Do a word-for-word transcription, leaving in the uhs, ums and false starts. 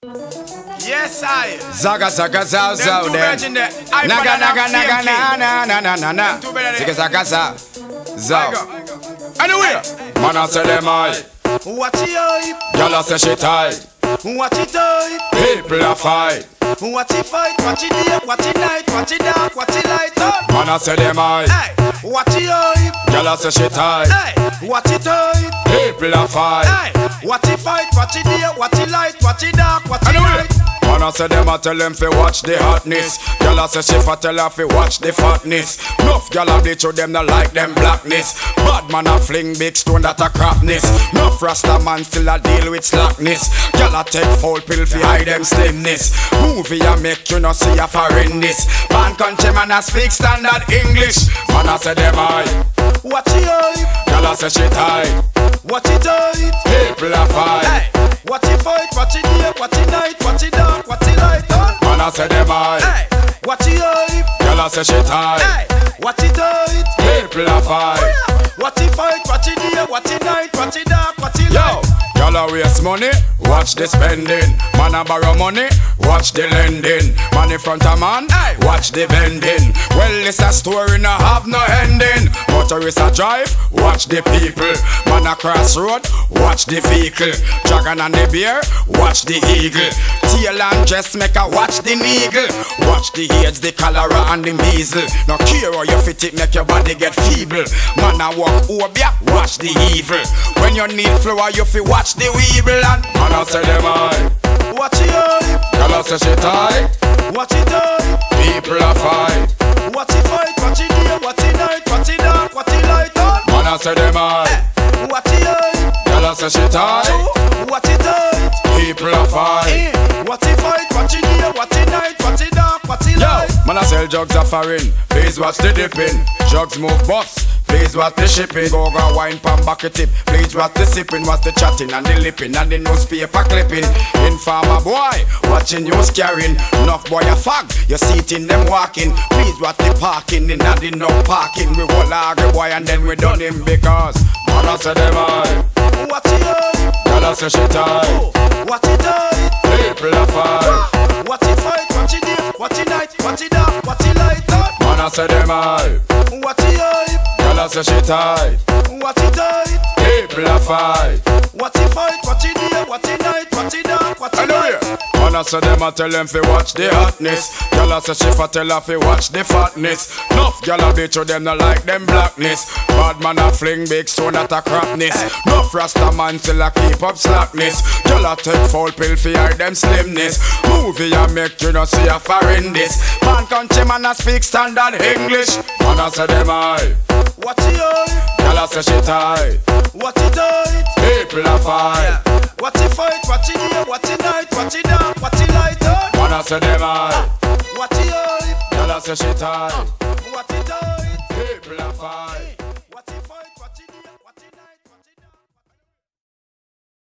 Yes, I. Zaga zaga zaga zaga dem. Naga naga naga na na na na na na. Zaga zaga zaga zaga. Anyway, man I say them high. Watch it hype. Y'all say she tight. Watch it hype. People a fight. Watch it fight. Watch it day. Watch it night. Watch it dark. Watch it light up. Man I say them high. Hey. Watch it hype. Y'all say she tight. Hey. Watch it hype. People a fight. Hey. Watch it fight. Watch it day. Watch it light. Watch it dark. Watch it Anyway. night. Man I say them a tell them fi watch the hotness. Y'all a say she fa tell her fi watch the fatness. Nuff y'all a bleach with them not like them blackness. Bad man a fling big stone that a crapness. Nuff rasta man still a deal with slackness. Y'all a take foul pill fi hide them slimness. Movie a make you no see a foreignness. Man country man a speak standard English. Man a say them high. Watch it hype. Y'all a say she tight. Watch it hype. People a fight. Hey. Watch it fight. Watch it day. Watch it night. Watch it dark. Watch it light up. Man a say them high. Hey. Watch it hype. Y'all a say she tight. Hey. Watch it hype. People a fight. Watch it fight. Watch it day. Watch it night. Watch it dark. Watch it Yo, light. y'all a waste money, watch the spending. Man a borrow money, watch the lending. Man in front of man, Aye. watch the bending. Well, it's a story no have no ending. Motorist a drive, watch the people. Man a cross road, watch the vehicle. Dragon and the bear, watch the eagle. Tail and dress make a watch the eagle. Watch the AIDS, the cholera and the measles. No care how you fit it, make your body get feeble. Man a walk obia, watch the evil. When you need flour, you fi watch the weevil. And man a say them high. Watch it hype. Y'all a say she tight. Watch it hype. People a fight. Watch it fight. Watch it day. Watch it night. Watch it dark. Watch it light up. Man a say them high. Watch it hype. Y'all a say she tight. Watch it hype. People a fight. Eh. Watch it fight. Watch it day. Watch it night. Watch it dark. Watch it Yo, light. man a sell drugs a foreign. Please watch the dipping. Drugs move bus. Please watch the shipping. Go go wine pan back a tip. Please watch the sipping. Watch the chatting and the lipping and the newspaper clipping. Informer boy, watching news carrying. Enough boy a fag. You see it in them walking. Please watch the parking. In and the no parking. We will argue boy and then we done him because man a say them high. Watch it hype. Y'all a say she tight. Watch it hype. People a fight. Watch it fight. Watch it day. Watch it night. Watch it dark. Watch it light up. Man a say them high. Watch it hype. Y'all a say she tight. Watch it hype. People a fight. Watch it fight. Watch it day. Watch it night. Watch it dark. Watch it light. Man a say them a tell them fi watch the hotness. Y'all a say she fa tell her fi watch the fatness. Nuff y'all a bitch with them not like them blackness. Bad man a fling big stone at a crapness. Nuff rasta man still a keep up slackness. Y'all a take foul pill fi hide them slimness. Movie a make you no see a foreignness. Man country man a speak standard English. Man a say them high. Watch it hype. Y'all a say she tight. Watch it hype. People a fight. Watch it fight. Watch it day. Watch it night. Watch it dark. Watch it light up. Man a say them high. Watch it hype. Y'all a say she tight. Watch it hype. People a fight.